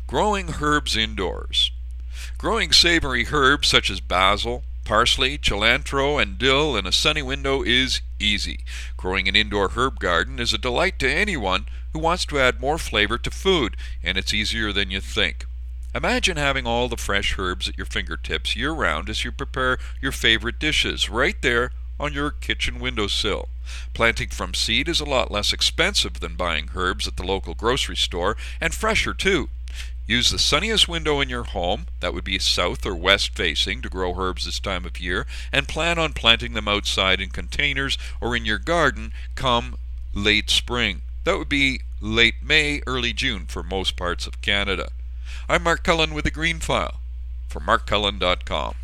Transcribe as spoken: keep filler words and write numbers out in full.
Growing herbs indoors. Growing savory herbs such as basil, parsley, cilantro, and dill in a sunny window is easy. Growing an indoor herb garden is a delight to anyone who wants to add more flavor to food, and it's easier than you think. Imagine having all the fresh herbs at your fingertips year-round as you prepare your favorite dishes right there on your kitchen windowsill. Planting from seed is a lot less expensive than buying herbs at the local grocery store, and fresher too. Use the sunniest window in your home, that would be south or west facing, to grow herbs this time of year, and plan on planting them outside in containers or in your garden come late spring. That would be late May, early June for most parts of Canada. I'm Mark Cullen with the Green File for mark cullen dot com.